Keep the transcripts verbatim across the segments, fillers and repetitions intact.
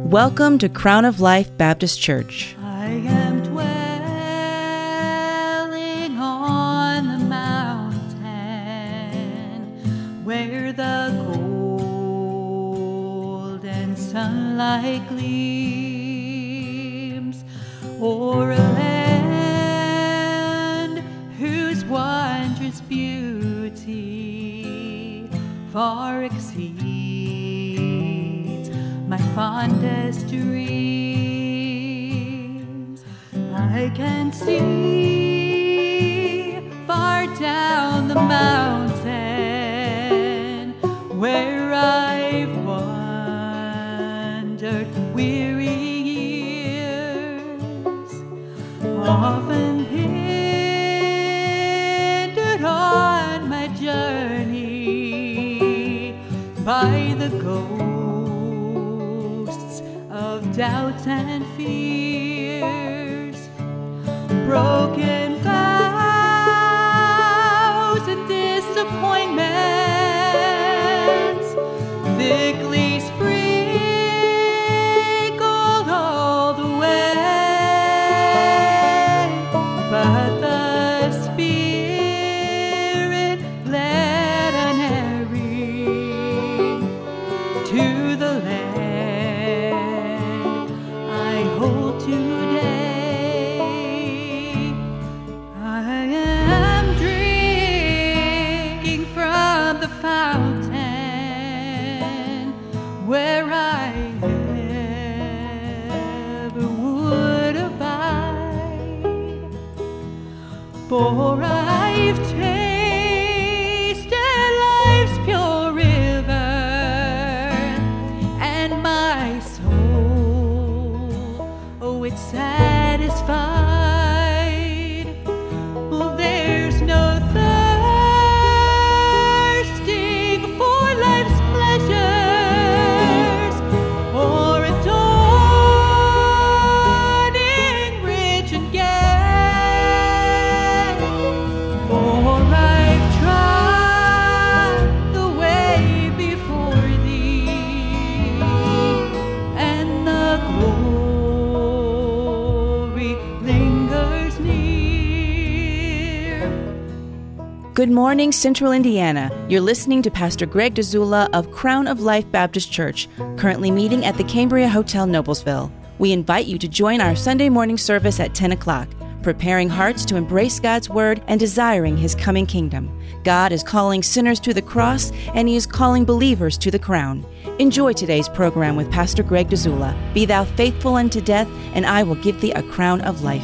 Welcome to Crown of Life Baptist Church. I am dwelling on the mountain where the golden sunlight gleams o'er a land whose wondrous beauty far exceeds my fondest dreams. I can see far down the mountain where I've wandered weary years, often hindered on my journey by the ghost of doubts and fears, broken vows and disappointments, thickly sprinkled all the way, but the Spirit led unerring to the land today. I am drinking from the fountain where I ever would abide, for I've tasted life's pure river, and my soul, oh, it's satisfied. Well, there's no thirsting for life's pleasures or adorning rich and gay, for I've trod the way before thee, and the glory lingers near. Good morning, Central Indiana. You're listening to Pastor Greg Dzula of Crown of Life Baptist Church, currently meeting at the Cambria Hotel, Noblesville. We invite you to join our Sunday morning service at ten o'clock, preparing hearts to embrace God's Word and desiring His coming kingdom. God is calling sinners to the cross, and He is calling believers to the crown. Enjoy today's program with Pastor Greg Dzula. Be thou faithful unto death, and I will give thee a crown of life.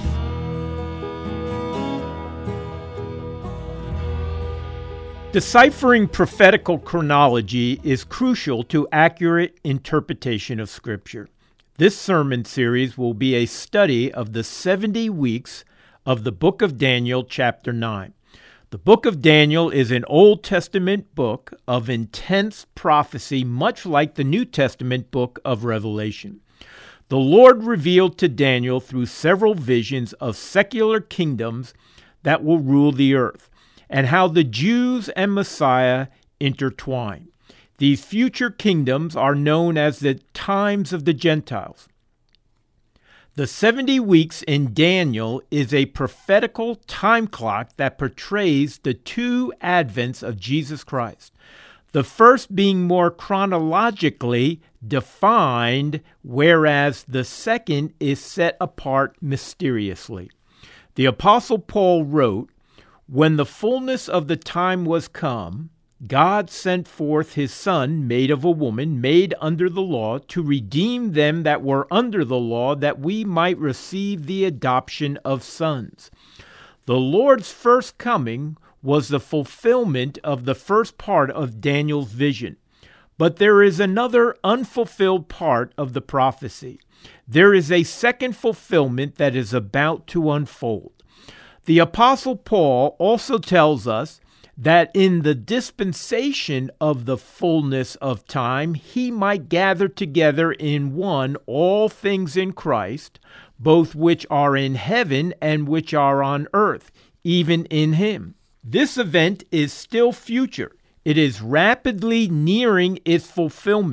Deciphering prophetical chronology is crucial to accurate interpretation of Scripture. This sermon series will be a study of the seventy weeks of the book of Daniel, chapter nine. The book of Daniel is an Old Testament book of intense prophecy, much like the New Testament book of Revelation. The Lord revealed to Daniel through several visions of secular kingdoms that will rule the earth, and how the Jews and Messiah intertwine. These future kingdoms are known as the times of the Gentiles. The seventy weeks in Daniel is a prophetical time clock that portrays the two advents of Jesus Christ, the first being more chronologically defined, whereas the second is set apart mysteriously. The Apostle Paul wrote, "When the fullness of the time was come, God sent forth his Son, made of a woman, made under the law, to redeem them that were under the law, that we might receive the adoption of sons." The Lord's first coming was the fulfillment of the first part of Daniel's vision. But there is another unfulfilled part of the prophecy. There is a second fulfillment that is about to unfold. The Apostle Paul also tells us that in the dispensation of the fullness of time, he might gather together in one all things in Christ, both which are in heaven and which are on earth, even in him. This event is still future. It is rapidly nearing its fulfillment.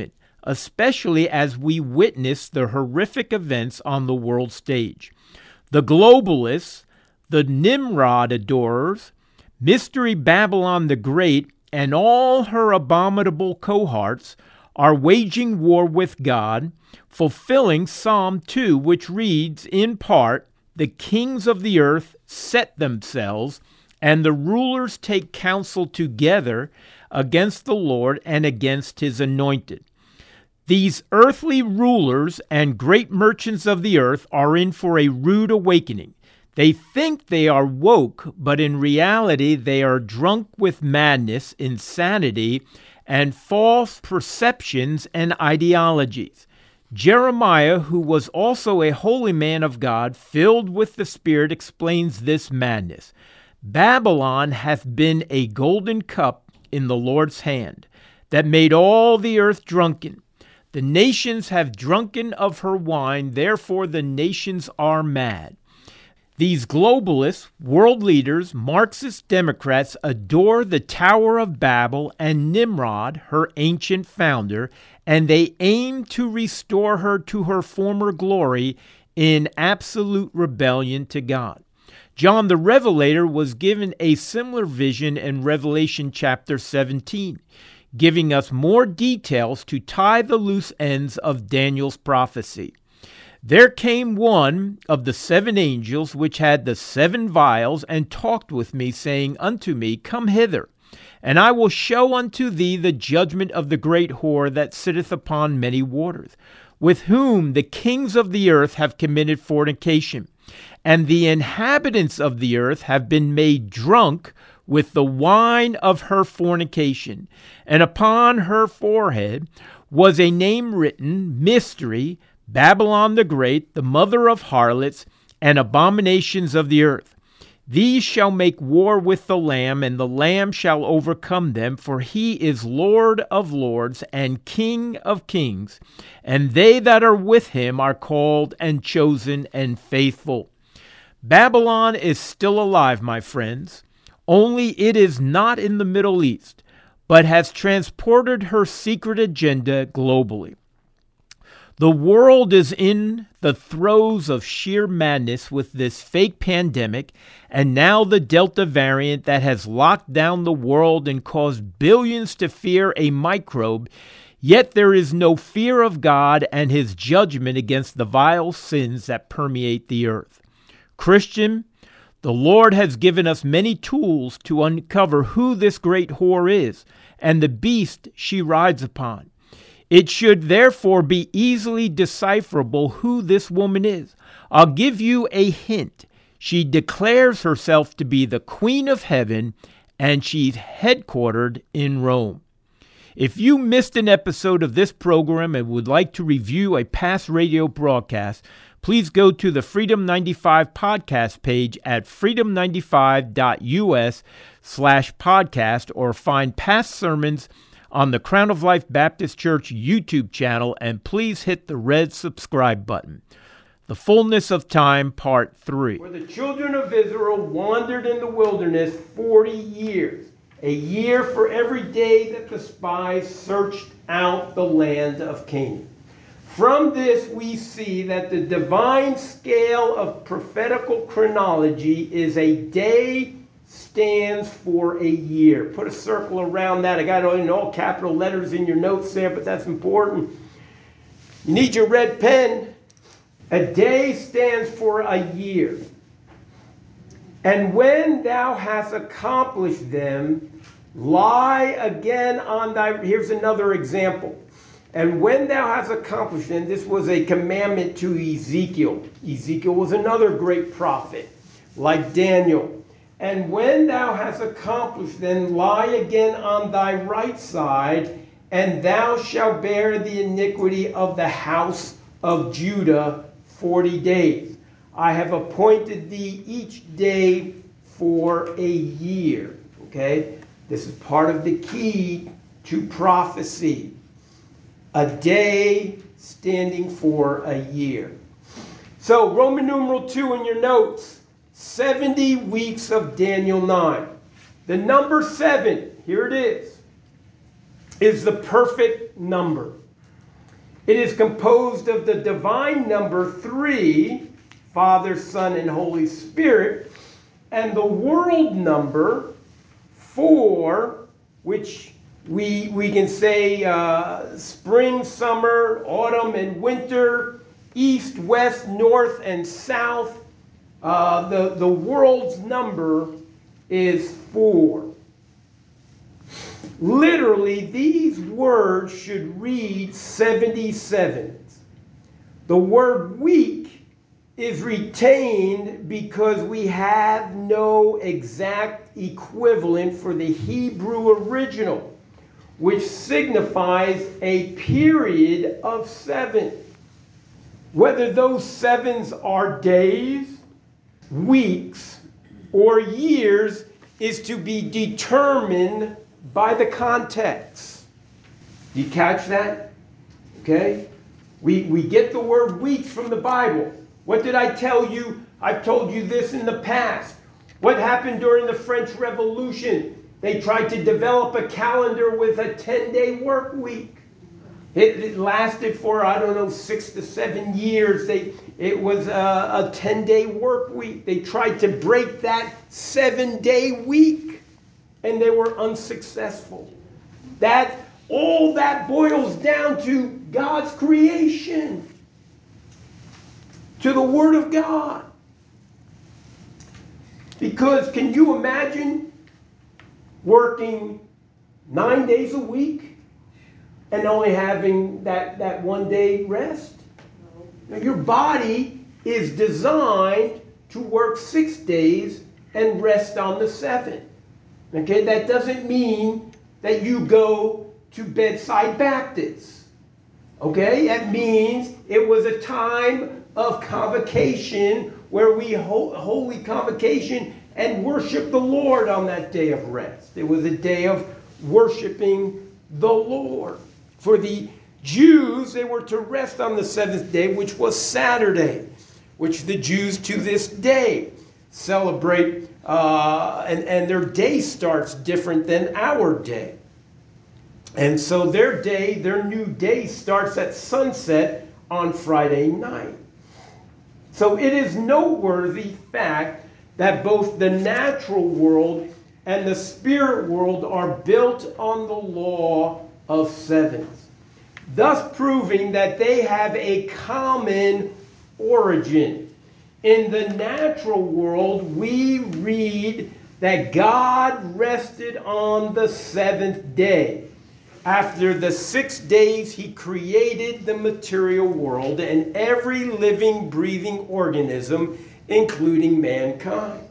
especially as we witness the horrific events on the world stage. The globalists, the Nimrod adorers, Mystery Babylon the Great, and all her abominable cohorts are waging war with God, fulfilling Psalm two, which reads, in part, "The kings of the earth set themselves, and the rulers take counsel together against the Lord and against his anointed." These earthly rulers and great merchants of the earth are in for a rude awakening. They think they are woke, but in reality they are drunk with madness, insanity, and false perceptions and ideologies. Jeremiah, who was also a holy man of God, filled with the Spirit, explains this madness. Babylon hath been a golden cup in the Lord's hand, that made all the earth drunken. The nations have drunken of her wine, therefore the nations are mad. These globalists, world leaders, Marxist Democrats adore the Tower of Babel and Nimrod, her ancient founder, and they aim to restore her to her former glory in absolute rebellion to God. John the Revelator was given a similar vision in Revelation chapter seventeen, giving us more details to tie the loose ends of Daniel's prophecy. There came one of the seven angels which had the seven vials, and talked with me, saying unto me, Come hither, and I will show unto thee the judgment of the great whore that sitteth upon many waters, with whom the kings of the earth have committed fornication, and the inhabitants of the earth have been made drunk with the wine of her fornication. And upon her forehead was a name written, Mystery, Babylon the Great, the mother of harlots and abominations of the earth. These shall make war with the Lamb, and the Lamb shall overcome them, for he is Lord of lords and King of kings, and they that are with him are called and chosen and faithful. Babylon is still alive, my friends, only it is not in the Middle East, but has transported her secret agenda globally. The world is in the throes of sheer madness with this fake pandemic, and now the Delta variant that has locked down the world and caused billions to fear a microbe. Yet there is no fear of God and his judgment against the vile sins that permeate the earth. Christian, the Lord has given us many tools to uncover who this great whore is and the beast she rides upon. It should therefore be easily decipherable who this woman is. I'll give you a hint. She declares herself to be the Queen of Heaven, and she's headquartered in Rome. If you missed an episode of this program and would like to review a past radio broadcast, please go to the Freedom ninety-five podcast page at freedom ninety-five dot u s slash podcast, or find past sermons on the Crown of Life Baptist Church YouTube channel, and please hit the red subscribe button. The Fullness of Time, Part three. Where the children of Israel wandered in the wilderness forty years, a year for every day that the spies searched out the land of Canaan. From this we see that the divine scale of prophetical chronology is a day stands for a year. Put a circle around that. I got it in all capital letters in your notes there, but that's important. You need your red pen. A day stands for a year. And when thou hast accomplished them, lie again on thy... Here's another example. And when thou hast accomplished them, this was a commandment to Ezekiel. Ezekiel was another great prophet, like Daniel. And when thou hast accomplished them, lie again on thy right side, and thou shalt bear the iniquity of the house of Judah forty days. I have appointed thee each day for a year. Okay? This is part of the key to prophecy. A day standing for a year. So, Roman numeral two in your notes. seventy weeks of Daniel nine. The number seven, here it is, is the perfect number. It is composed of the divine number three, Father, Son, and Holy Spirit, and the world number four, which we, we can say uh, spring, summer, autumn, and winter, east, west, north, and south. Uh, the, the world's number is four. Literally, these words should read seventy-seven. The word week is retained because we have no exact equivalent for the Hebrew original, which signifies a period of seven. Whether those sevens are days, weeks, or years is to be determined by the context. Do you catch that? Okay? We, we get the word weeks from the Bible. What did I tell you? I've told you this in the past. What happened during the French Revolution? They tried to develop a calendar with a ten-day work week. It, it lasted for, I don't know, six to seven years. They, it was a, a ten-day work week. They tried to break that seven-day week, and they were unsuccessful. That, all that boils down to God's creation, to the Word of God. Because can you imagine working nine days a week and only having that, that one day rest? Now, your body is designed to work six days and rest on the seventh. Okay, that doesn't mean that you go to Bedside Baptist. Okay, that means it was a time of convocation where we hold holy convocation and worship the Lord on that day of rest. It was a day of worshiping the Lord. For the Jews, they were to rest on the seventh day, which was Saturday, which the Jews to this day celebrate, uh, and, and their day starts different than our day. And so their day, their new day starts at sunset on Friday night. So it is noteworthy fact that both the natural world and the spirit world are built on the law of sevens, thus proving that they have a common origin. In the natural world, we read that God rested on the seventh day. After the six days, he created the material world and every living, breathing organism, including mankind.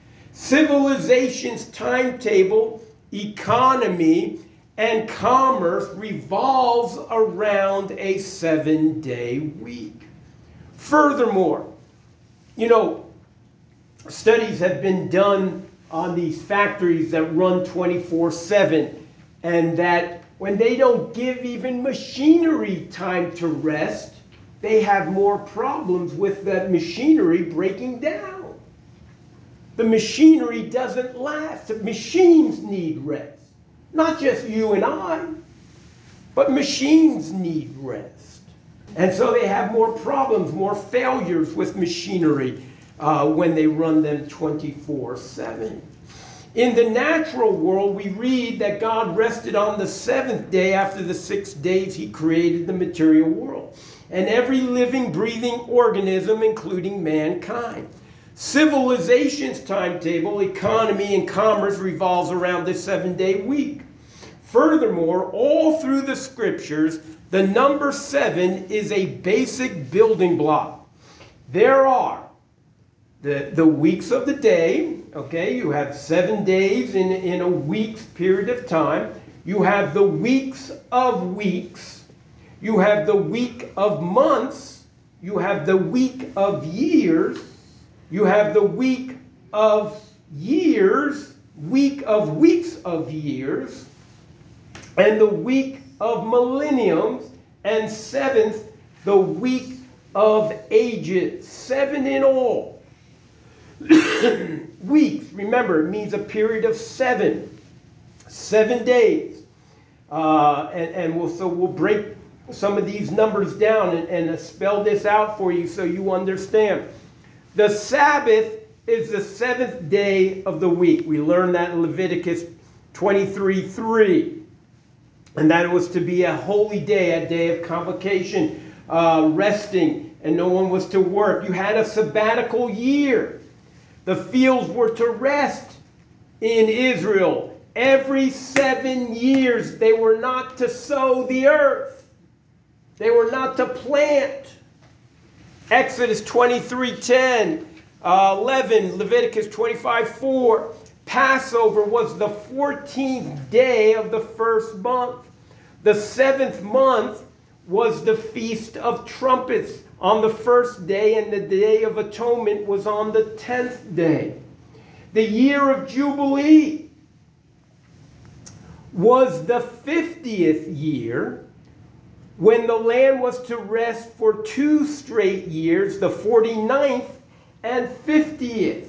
Civilization's timetable, economy, and commerce revolves around a seven-day week. Furthermore, you know, studies have been done on these factories that run twenty-four seven, and that when they don't give even machinery time to rest, they have more problems with that machinery breaking down. The machinery doesn't last. The machines need rest. Not just you and I, but machines need rest. And so they have more problems, more failures with machinery uh, when they run them twenty-four seven. In the natural world, we read that God rested on the seventh day. After the six days, he created the material world and every living, breathing organism, including mankind. Civilization's timetable, economy, and commerce revolves around this seven-day week. Furthermore, all through the scriptures, the number seven is a basic building block. There are the, the weeks of the day. Okay, you have seven days in, in a week's period of time. You have the weeks of weeks. You have the week of months. You have the week of years. You have the week of years, week of weeks of years, and the week of millenniums, and seventh, the week of ages. Seven in all. Weeks, remember, it means a period of seven. Seven days. Uh, and and we'll, so we'll break some of these numbers down and, and spell this out for you so you understand. The Sabbath is the seventh day of the week. We learned that in Leviticus twenty-three three. And that it was to be a holy day, a day of convocation, uh, resting, and no one was to work. You had a sabbatical year. The fields were to rest in Israel. Every seven years, they were not to sow the earth. They were not to plant. Exodus twenty-three ten, uh, eleven, Leviticus twenty-five four. Passover was the fourteenth day of the first month. The seventh month was the Feast of Trumpets on the first day, and the Day of Atonement was on the tenth day. The year of Jubilee was the fiftieth year, when the land was to rest for two straight years, the forty-ninth and fiftieth.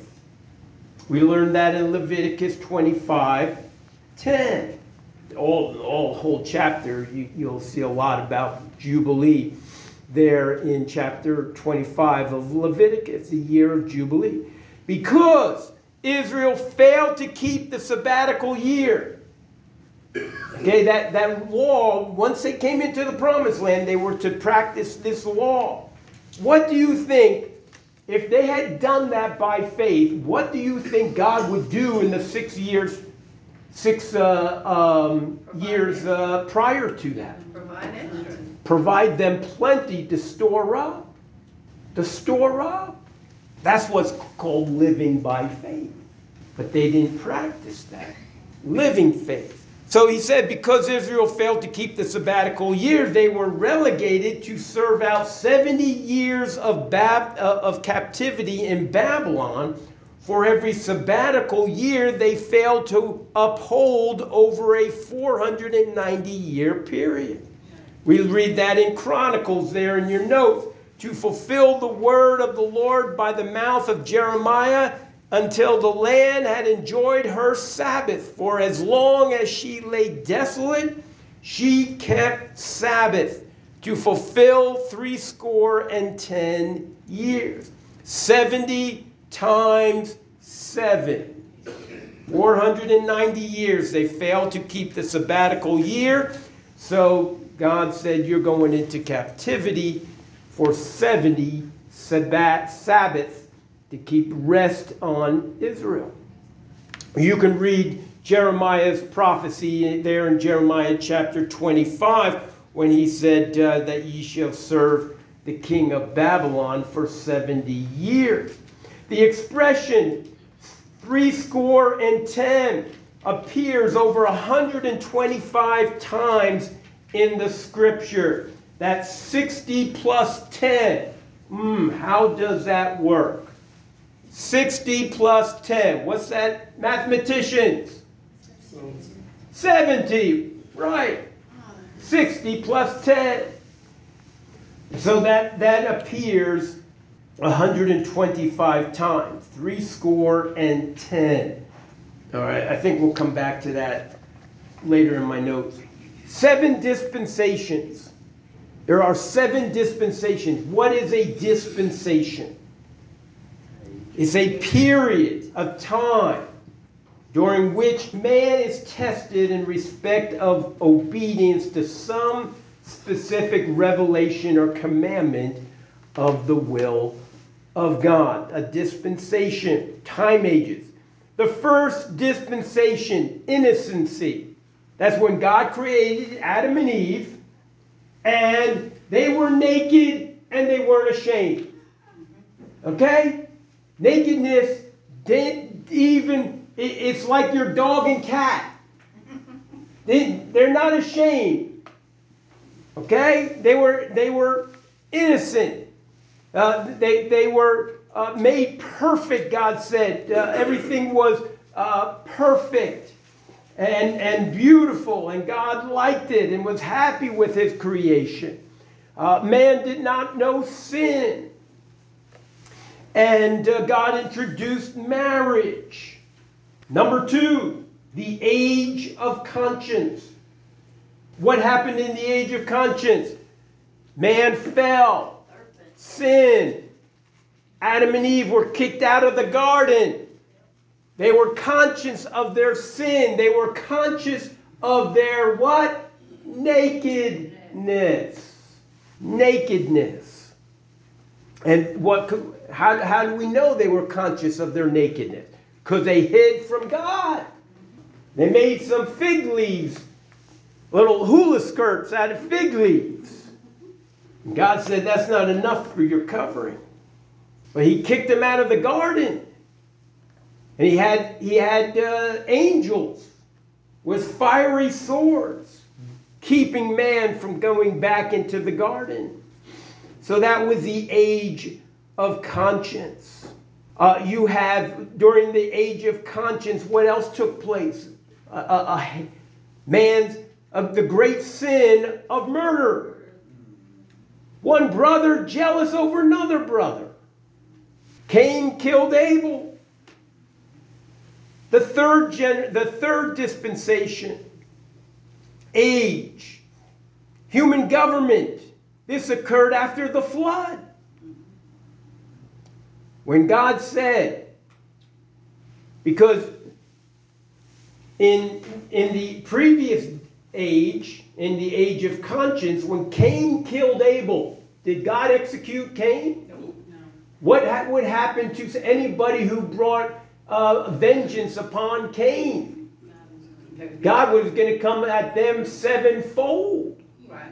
We learned that in Leviticus twenty-five ten. All, all whole chapter, you, you'll see a lot about Jubilee there in chapter twenty-five of Leviticus, the year of Jubilee. Because Israel failed to keep the sabbatical year. Okay, that, that law, once they came into the promised land, they were to practice this law. What do you think, if they had done that by faith, what do you think God would do in the six years, six uh, um, years uh, prior to that? Provide extra. Provide them plenty to store up. To store up. That's what's called living by faith. But they didn't practice that. Living faith. So he said, because Israel failed to keep the sabbatical year, they were relegated to serve out seventy years of, Bab- uh, of captivity in Babylon. For every sabbatical year, they failed to uphold over a four hundred ninety year period. We read that in Chronicles there in your notes. To fulfill the word of the Lord by the mouth of Jeremiah, until the land had enjoyed her Sabbath. For as long as she lay desolate, she kept Sabbath, to fulfill threescore and ten years. Seventy times seven. four hundred ninety years they failed to keep the sabbatical year. So God said, you're going into captivity for seventy Sabbath, Sabbaths to keep rest on Israel. You can read Jeremiah's prophecy there in Jeremiah chapter twenty-five, when he said uh, that ye shall serve the king of Babylon for seventy years. The expression threescore and ten appears over one hundred twenty-five times in the scripture. That's sixty plus ten. Mm, how does that work? sixty plus ten. What's that, mathematicians? seventy. Right. sixty plus ten. So that, that appears one hundred twenty-five times. Three score and ten. All right, I think we'll come back to that later in my notes. Seven dispensations. There are seven dispensations. What is a dispensation? It's a period of time during which man is tested in respect of obedience to some specific revelation or commandment of the will of God. A dispensation, time ages. The first dispensation, innocency. That's when God created Adam and Eve, and they were naked and they weren't ashamed. Okay? Nakedness didn't even, it's like your dog and cat. They, they're not ashamed. Okay? They were, they were innocent. Uh, they, they were uh, made perfect, God said. Uh, everything was uh, perfect and, and beautiful, and God liked it and was happy with his creation. Uh, man did not know sin. And uh, God introduced marriage. Number two, the age of conscience. What happened in the age of conscience? Man fell, sinned. Adam and Eve were kicked out of the garden. They were conscious of their sin. They were conscious of their what? Nakedness. Nakedness. And what? How, how do we know they were conscious of their nakedness? Because they hid from God. They made some fig leaves, little hula skirts out of fig leaves. And God said, that's not enough for your covering. But he kicked them out of the garden. And he had, he had uh, angels with fiery swords keeping man from going back into the garden. So that was the age of conscience. Uh, you have, during the age of conscience, what else took place? A, a, a man's, of the great sin of murder. One brother jealous over another brother. Cain killed Abel. The third gen, the third dispensation, age, human government. This occurred after the flood. When God said, because in, in the previous age, in the age of conscience, when Cain killed Abel, did God execute Cain? No. What ha- would happen to anybody who brought uh, vengeance upon Cain? God was going to come at them sevenfold. Right.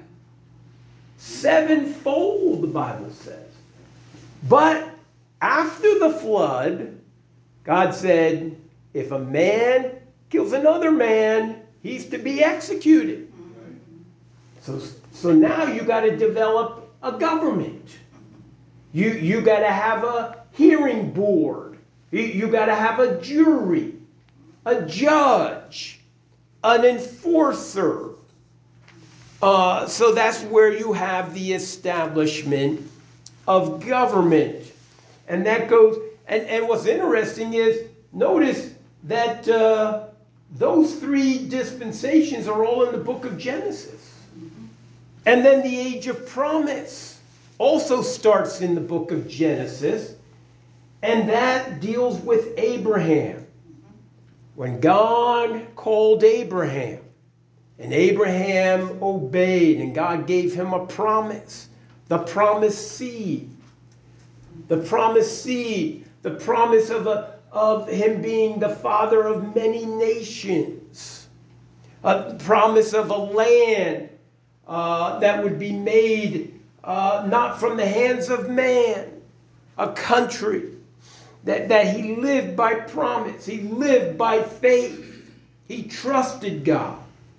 Sevenfold, the Bible says. But after the flood, God said, if a man kills another man, he's to be executed. So, so now you got to develop a government. You, you got to have a hearing board. You, you got to have a jury, a judge, an enforcer. Uh, so that's where you have the establishment of government. And that goes, and, and what's interesting is, notice that uh, those three dispensations are all in the book of Genesis. Mm-hmm. And then the age of promise also starts in the book of Genesis. And that deals with Abraham. Mm-hmm. When God called Abraham, and Abraham obeyed, and God gave him a promise, the promised seed. The promised seed, the promise of, a, of him being the father of many nations. A promise of a land uh, that would be made uh, not from the hands of man. A country that, that he lived by promise. He lived by faith. He trusted God.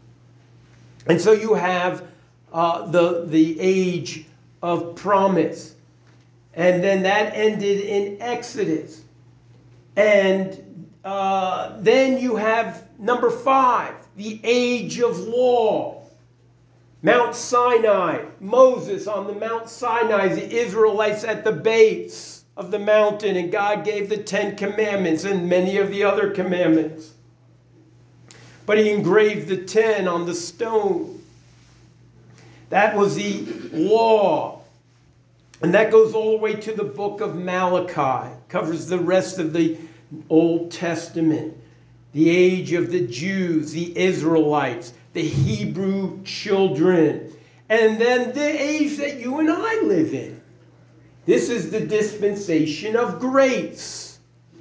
And so you have uh, the, the age of promise. And then that ended in Exodus. And uh, then you have number five, the age of law. Mount Sinai, Moses on the Mount Sinai, the Israelites at the base of the mountain, and God gave the Ten Commandments and many of the other commandments. But he engraved the ten on the stone. That was the law. And that goes all the way to the book of Malachi. Covers the rest of the Old Testament. The age of the Jews, the Israelites, the Hebrew children. And then the age that you and I live in. This is the dispensation of grace.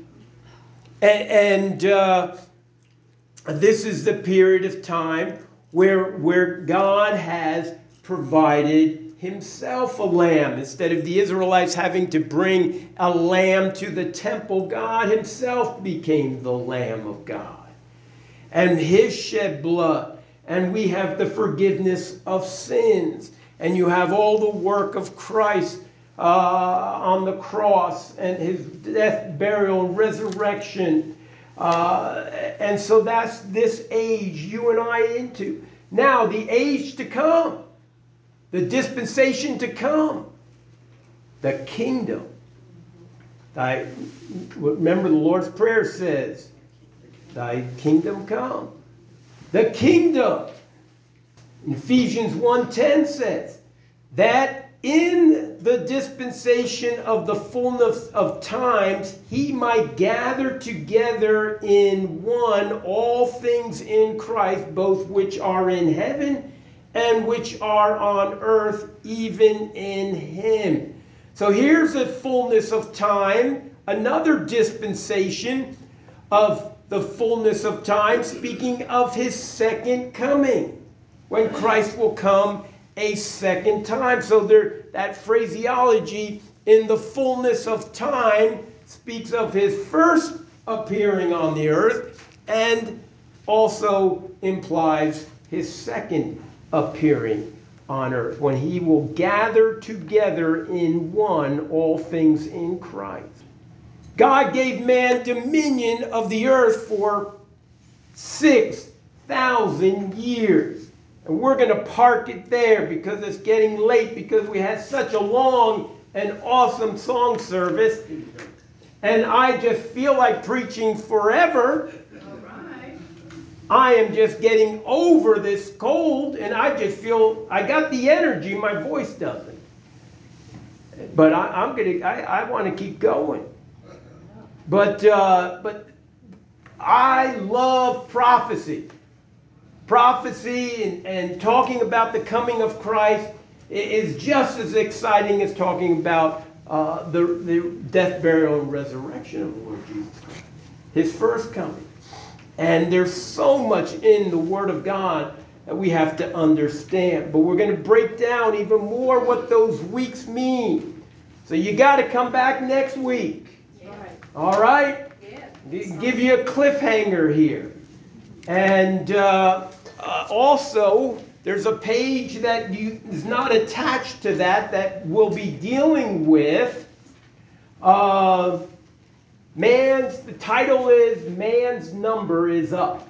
And, and uh, this is the period of time where, where God has provided himself a lamb. Instead of the Israelites having to bring a lamb to the temple, God himself became the Lamb of God. And his shed blood. And we have the forgiveness of sins. And you have all the work of Christ uh, on the cross and his death, burial, and resurrection. Uh, and so that's this age you and I into. Now, the age to come. The dispensation to come. The kingdom. Thy, remember the Lord's Prayer says, thy kingdom come. The kingdom. Ephesians one ten says, that in the dispensation of the fullness of times, he might gather together in one all things in Christ, both which are in heaven and which are on earth, even in him. So here's a fullness of time, another dispensation of the fullness of time, speaking of his second coming, when Christ will come a second time. So there, that phraseology, in the fullness of time, speaks of his first appearing on the earth and also implies his second appearing on earth, when he will gather together in one all things in Christ. God gave man dominion of the earth for six thousand years. And we're going to park it there because it's getting late, because we had such a long and awesome song service. And I just feel like preaching forever. All right. I am just getting over this cold, and I just feel I got the energy, my voice doesn't. But I, I'm gonna I, I want to keep going. But uh, but I love prophecy. Prophecy and, and talking about the coming of Christ is just as exciting as talking about uh, the, the death, burial, and resurrection of the Lord Jesus Christ. His first coming. And there's so much in the Word of God that we have to understand. But we're going to break down even more what those weeks mean. So you got to come back next week. Yeah. All right? Yeah. Give you a cliffhanger here. And uh, uh, also, there's a page that you, is not attached to that that will be dealing with uh, man's, the title is Man's Number is Up.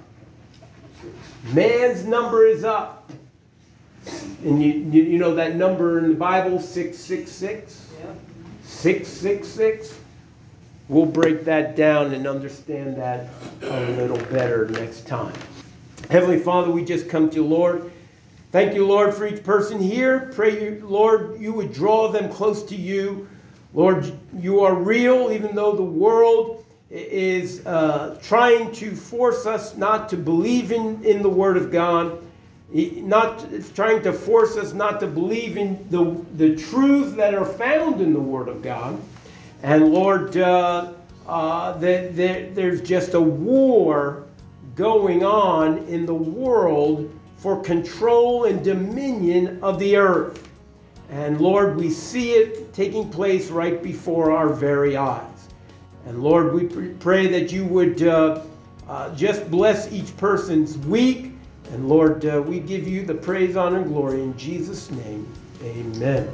Man's number is up. And you, you, you know that number in the Bible, six six six? Yeah. six six six? We'll break that down and understand that a little better next time. Heavenly Father, we just come to you, Lord. Thank you, Lord, for each person here. Pray, you, Lord, you would draw them close to you. Lord, you are real, even though the world is uh, trying to force us not to believe in, in the Word of God. Not, it's trying to force us not to believe in the, the truths that are found in the Word of God. And Lord, uh, uh, that there, there's just a war going on in the world for control and dominion of the earth. And Lord, we see it taking place right before our very eyes. And Lord, we pray that you would uh, uh, just bless each person's week. And Lord, uh, we give you the praise, honor, and glory in Jesus' name. Amen.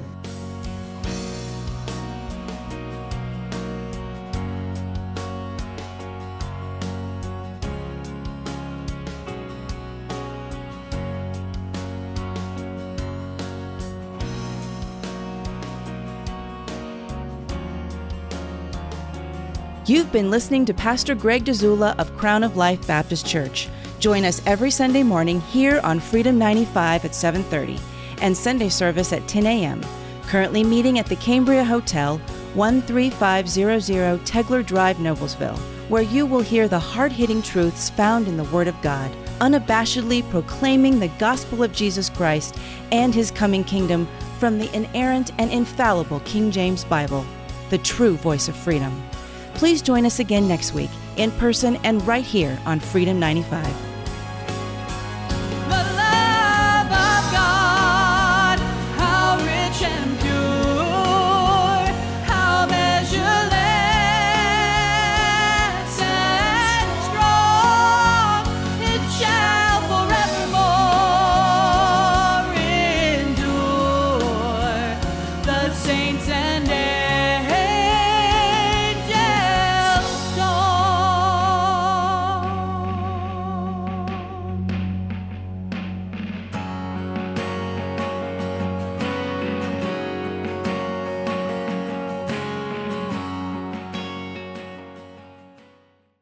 You've been listening to Pastor Greg Dzula of Crown of Life Baptist Church. Join us every Sunday morning here on Freedom ninety-five at seven thirty and Sunday service at ten a.m. Currently meeting at the Cambria Hotel, one three five zero zero Tegler Drive, Noblesville, where you will hear the hard-hitting truths found in the Word of God, unabashedly proclaiming the gospel of Jesus Christ and His coming kingdom from the inerrant and infallible King James Bible, the true voice of freedom. Please join us again next week, in person and right here on Freedom ninety-five.